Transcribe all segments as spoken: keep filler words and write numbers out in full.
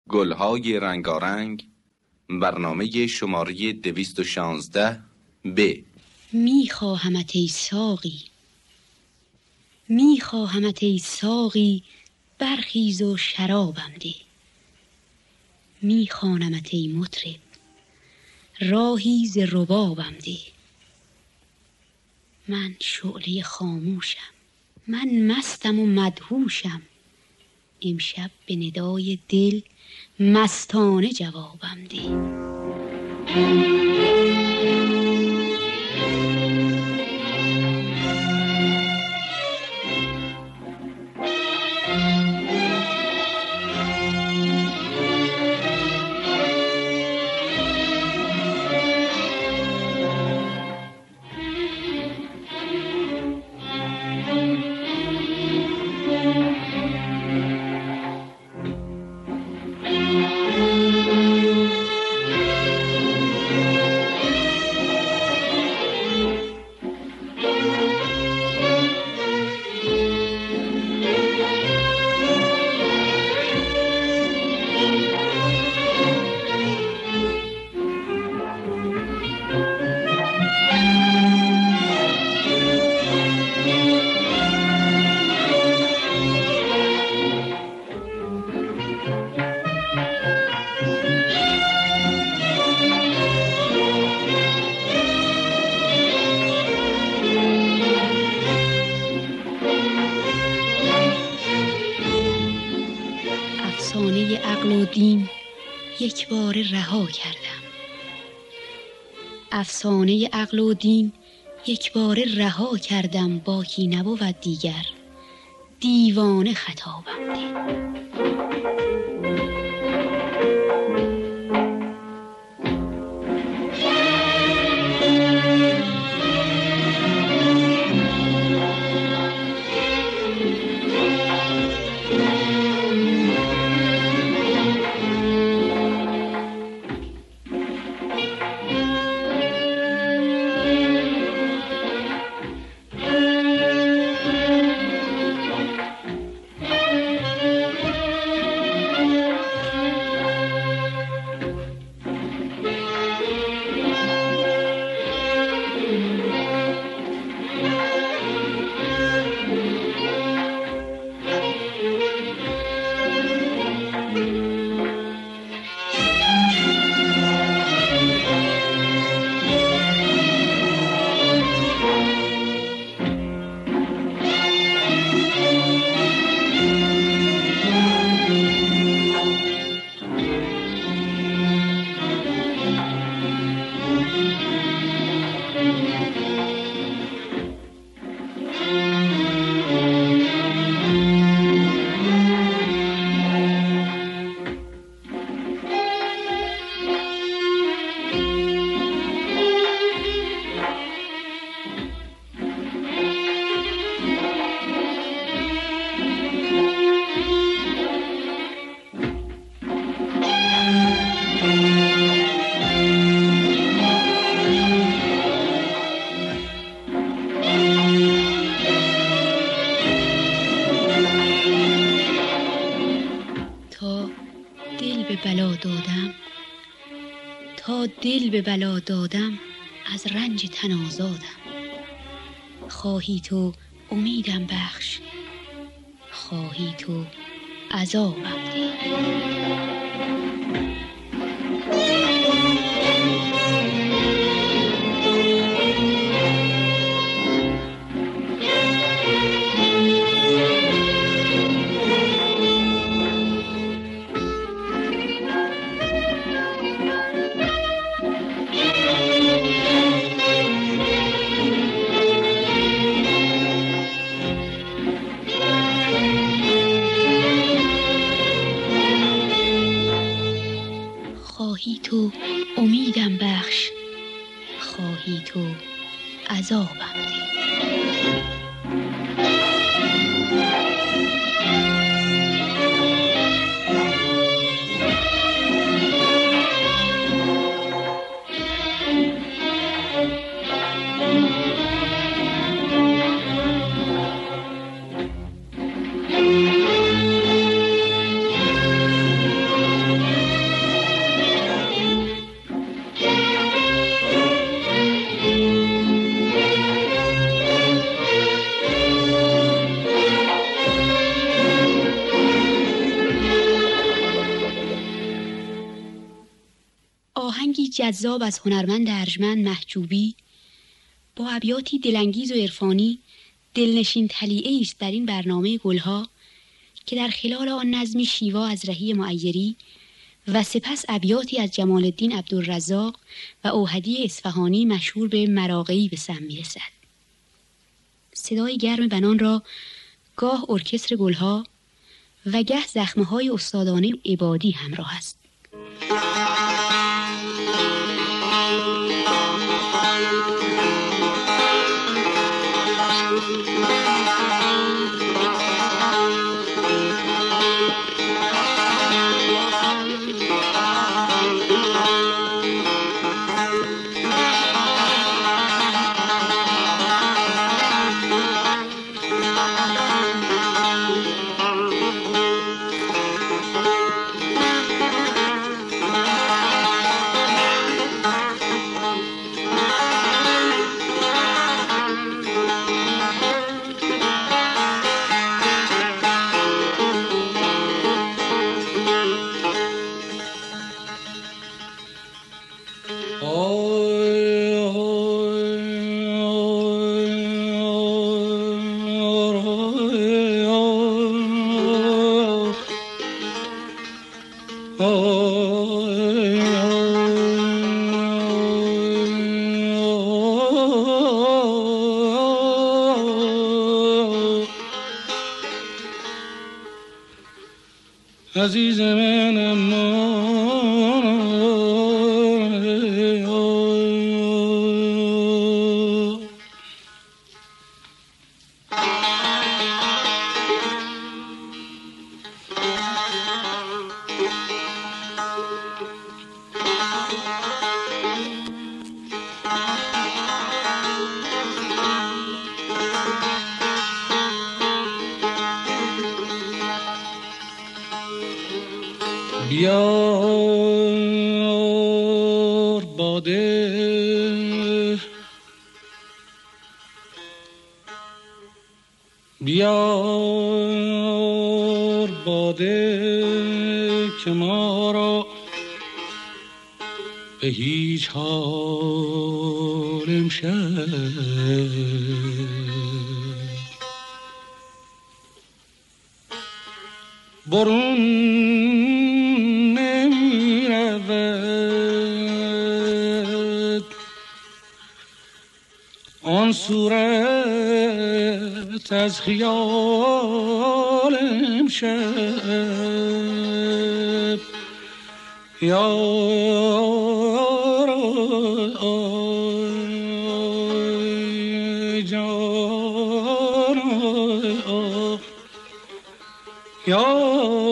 گلهای رنگارنگ، برنامه شماره دویست و شانزده ب. می خواهمت ای ساقی، می خواهمت ای ساقی، برخیز و شرابم ده. می خوانمت ای مطرب، راهی ز ربابم ده. من شعله خاموشم، من مستم و مدهوشم، امشب به ندای دل مستانه جوابم ده. افسانه عقل و دین یک بار رها کردم، افسانه عقل و دین یک بار رها کردم، باکی نبود دیگر دیوانه خطابم ده. بلا دادم تا دل به بلا دادم، از رنج تن آزادم. خواهی تو امیدم بخش، خواهی تو عذابم ده. خواهی تو امیدم بخش، خواهی تو عذابم ده. آهنگی جذاب از هنرمند ارجمند محجوبی با ابیاتی دلانگیز و عرفانی دلنشین تلیعه‌ای است در این برنامه گلها که در خلال آن نظمی شیوا از رهی معیری و سپس ابیاتی از جمال الدین عبدالرزاق و اوحدی اصفهانی مشهور به مراغی به سم می‌رسد. صدای گرم بنان را گاه ارکستر گلها و گه زخمه‌های استادانه عبادی همراه است. عزیز منم بیار باده بیار باده که ما را به هیچ حال امشب برون نمی رود آن صورت از خیال امشب یار جان یا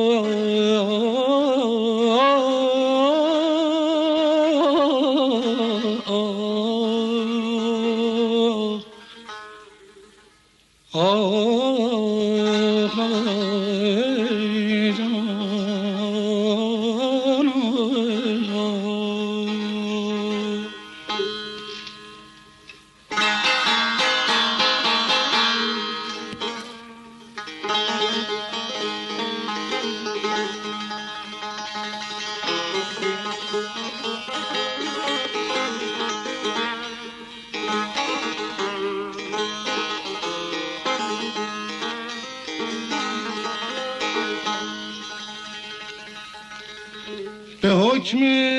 به حکم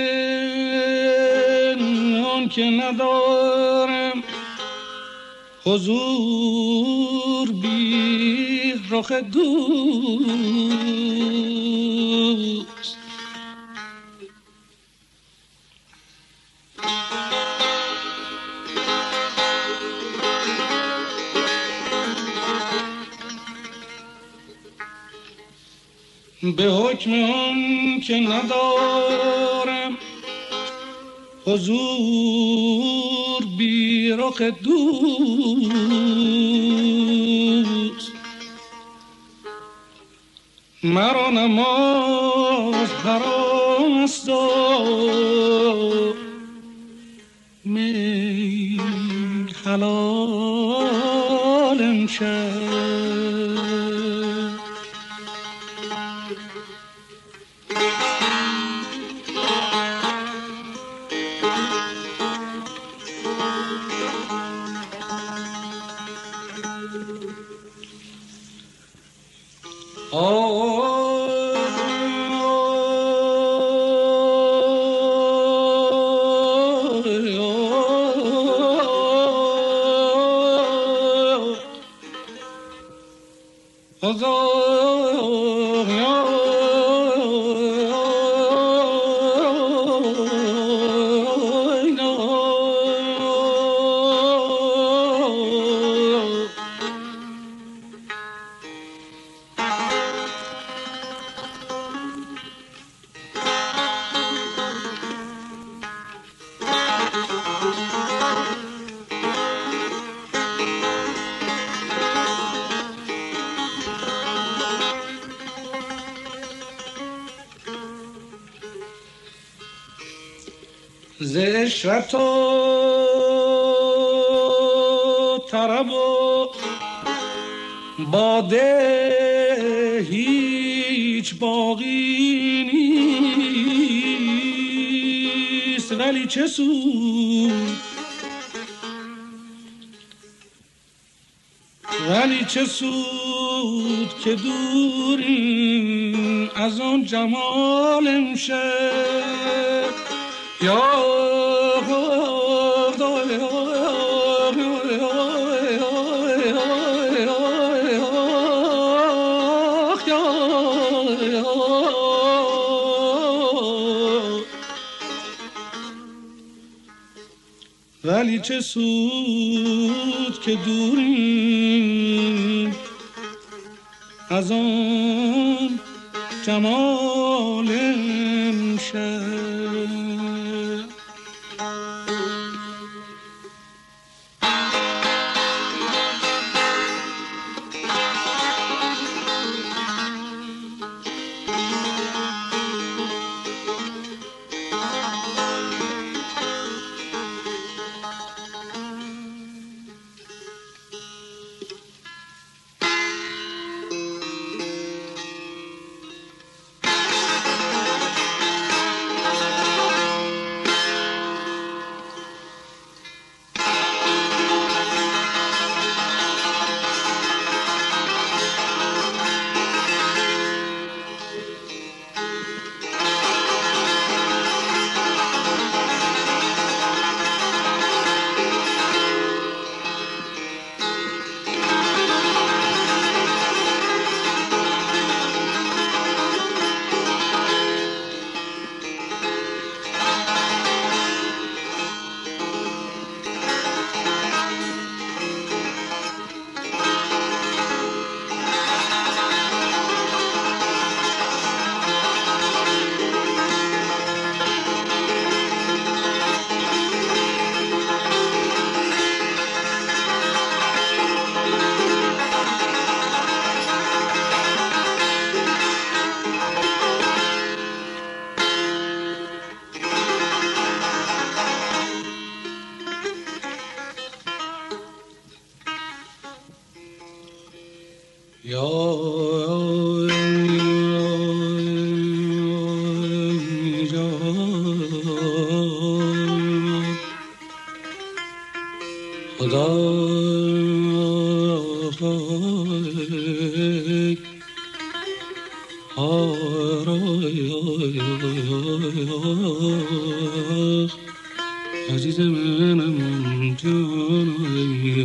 آن که ندارم حضور بی رخ دوست به حکم آن که ندارم حضور بی رخ دوست مرا نماز حرام است و می حلال امشب ز اشرت و طرب و باده هیچ باقی نیست، ولی چه سود ولی چه سود که دوریم از آن جمال امشب. یا ولی چه سود که دوریم از آن جمال امشب. عزیز منم جانم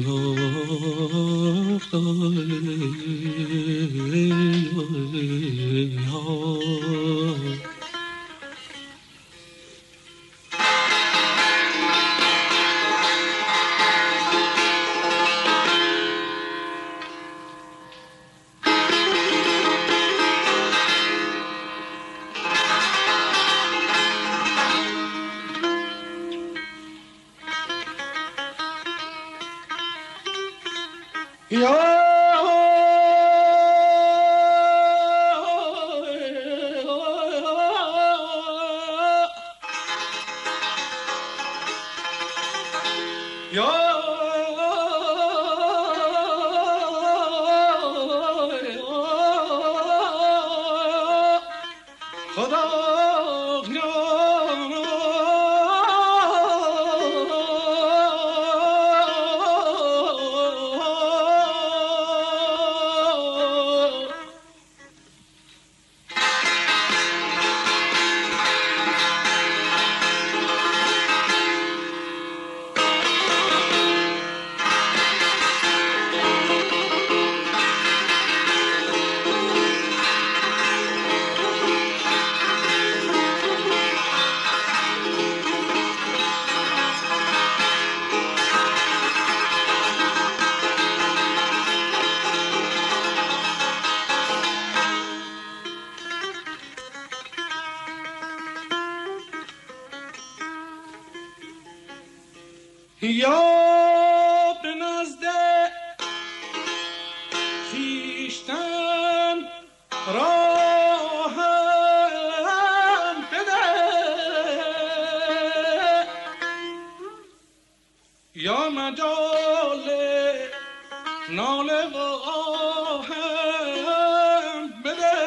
یا به نزد خویشتن راهم بده، مجال ناله و آهم بده.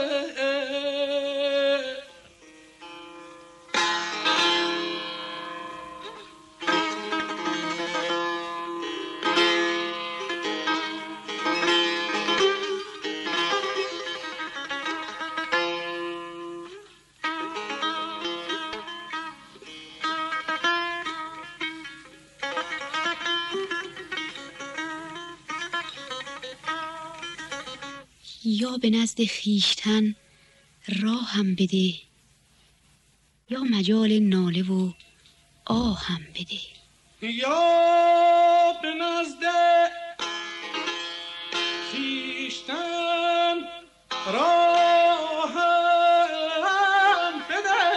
یا به نزد خیشتن راهم بده، یا مجال ناله و آهم بده. یا به نزد خیشتن راهم بده،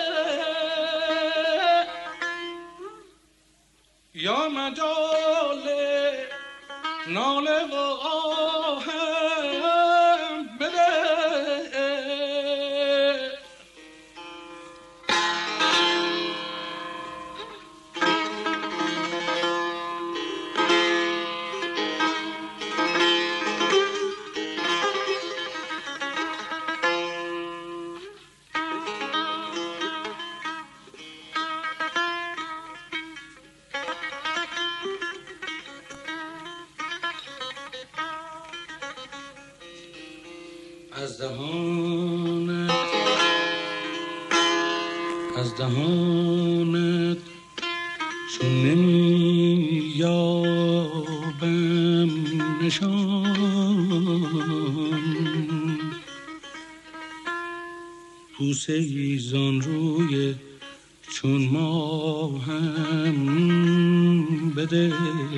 یا مجال ناله و آهم بده. از دهانت از دهانت چون نمی یابم نشان، بوسه ای زان روی چون ماهم بده.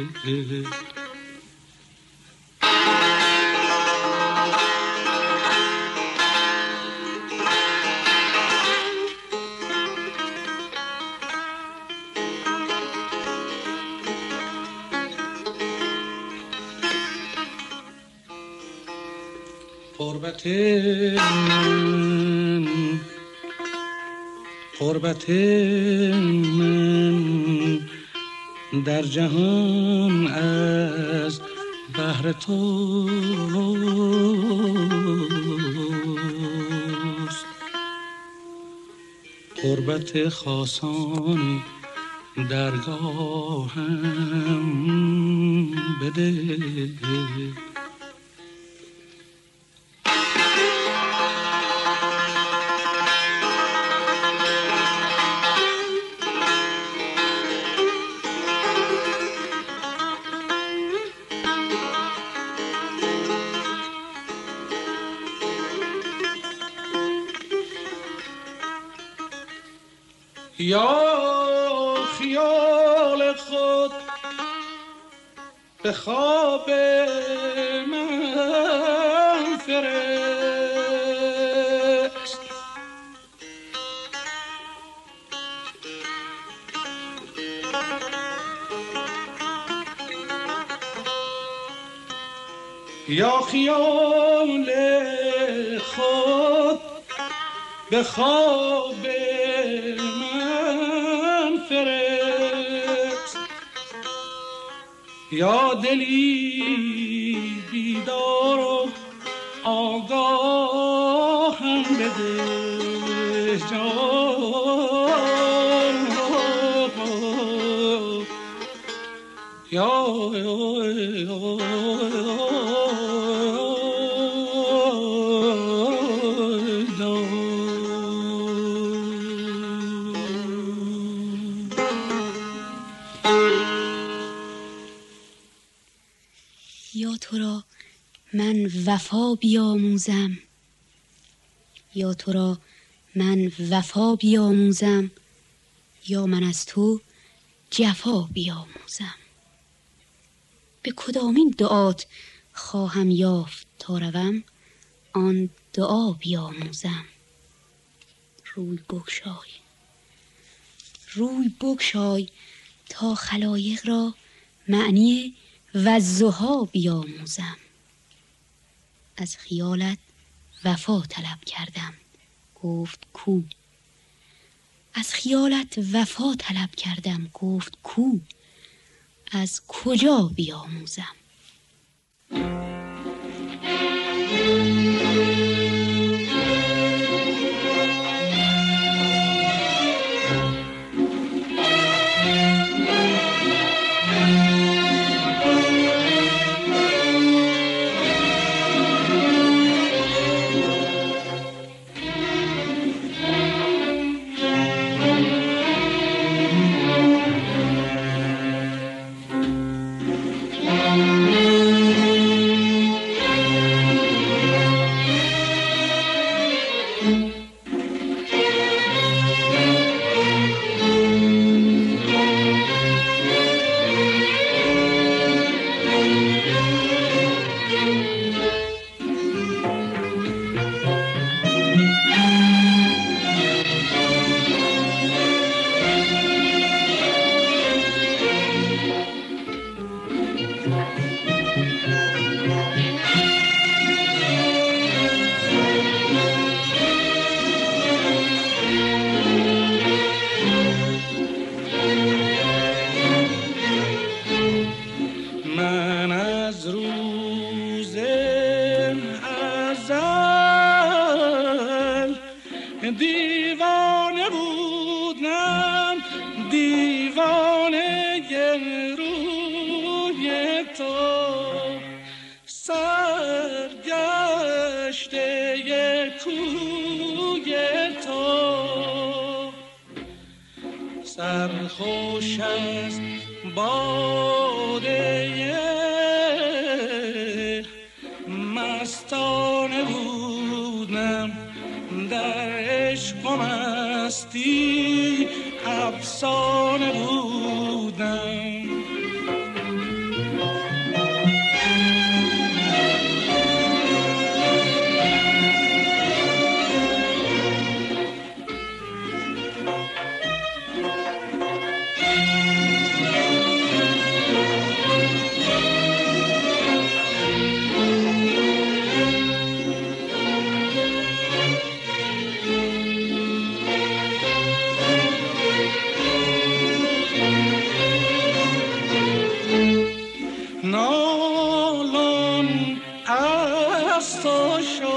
قربت من قربت من در جهان از بهر توست، قربت خاصان درگاهم بده. یا خیال خود به خواب من فرست، یا خیال خود به خواب فرست، یا دلی بیدار و آگاهم بده. جان یا یا تو را من وفا بیاموزم، یا تو را من وفا بیاموزم، یا من از تو جفا بیاموزم. به کدامین دعات خواهم یافت تا روم، آن دعا بیاموزم. روی بگشای روی بگشای تا خلایق را معنی والضحی بیاموزم. از خیالت وفا طلب کردم، گفت کو. از خیالت وفا طلب کردم، گفت کو. از کجا بیاموزم؟ دیوانه بودم، دیوانه روی تو، سرگشته کوی تو، سرخوش است باده مستانه بودم، در عشق و مستی افسانه بودم. نالان از تو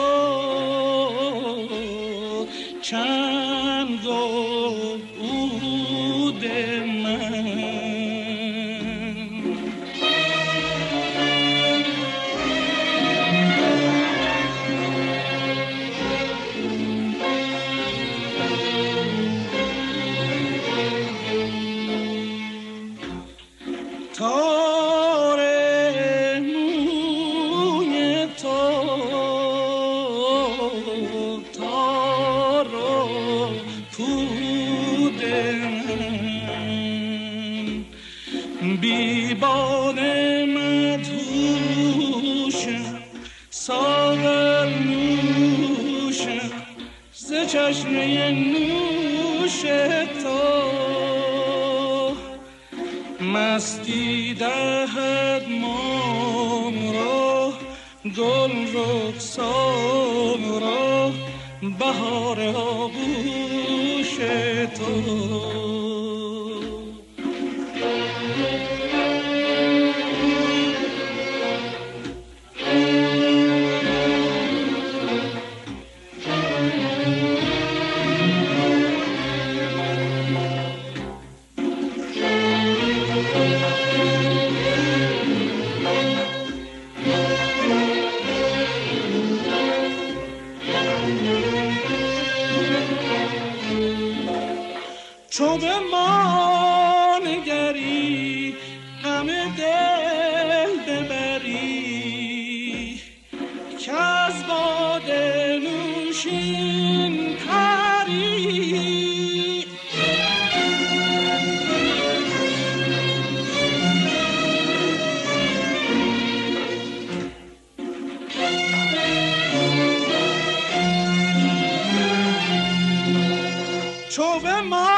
شد چنگ و عود من، تار موی تو، تار و پود من، بی باده مدهوشم، ساغر نوشم ز چشمه نوش تو، مستی دهد مام را، گل رخسار را، بهار آغوش تو. چو به ما نگری غم دل ببری، که از باده نوشین پری، چو به ما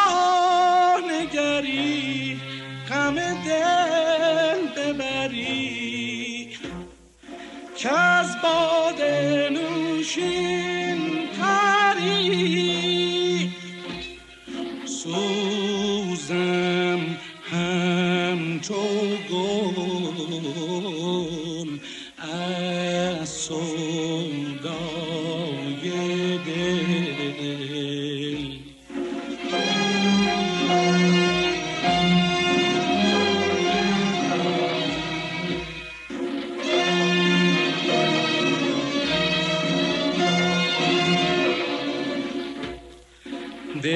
نگری غم دل ببری، که از باده نوشین پری، سوزم همچو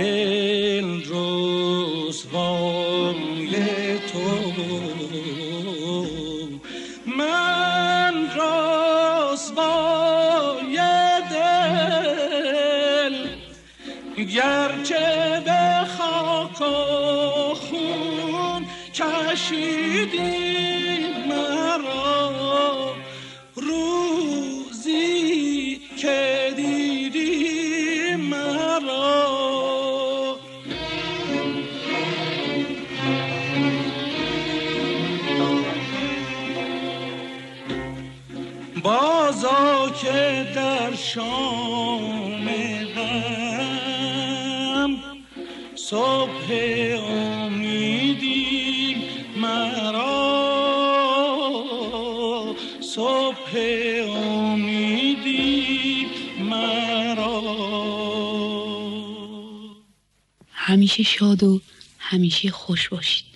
دل رسوای تو، من رسوای دل، گرچه به خاک و خون کشیدی مرا، روزی که دیدی مرا. بازا که در شام غم صبح امیدی مرا، صبح امیدی مرا. همیشه شاد و همیشه خوش باشید.